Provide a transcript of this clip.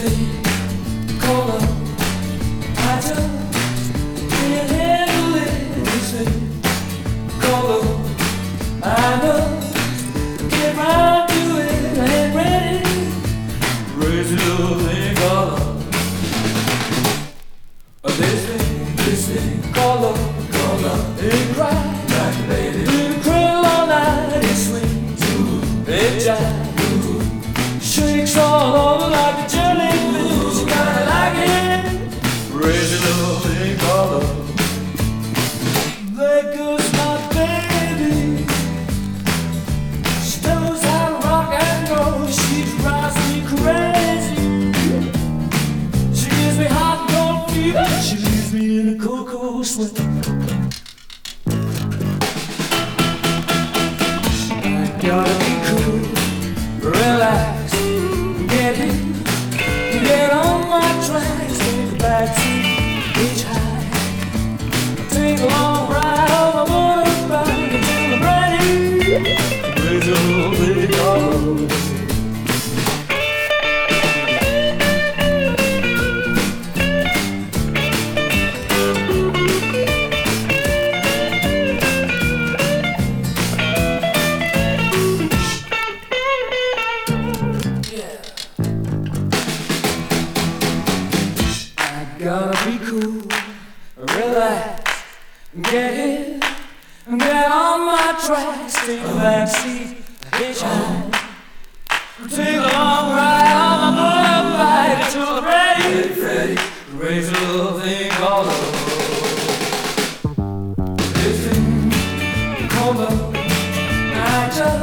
thing called love. I just can't handle it. This thing called love. I know, get right to it. I ain't ready. Crazy little thing called love. This thing called love. It cries like a baby. It cradle all night. It's sweet. It jives. Shakes all over like a jellyfish. You gotta like it. Crazy little thing called love. There goes my baby. She knows how to rock and roll. She drives me crazy. She gives me hot and cold fever. She leaves me in a cold, cold sweat. I gotta be cool, relax. Get on my tracks, take a backseat, hitchhike, take a long ride on my motorbike until I'm ready. Crazy little thing called love. Gotta be cool, relax, get in, get on my tracks, take a backseat, hitchhike, take a long ride on my motorbike until I'm ready. Crazy little thing called love. This thing called love. I just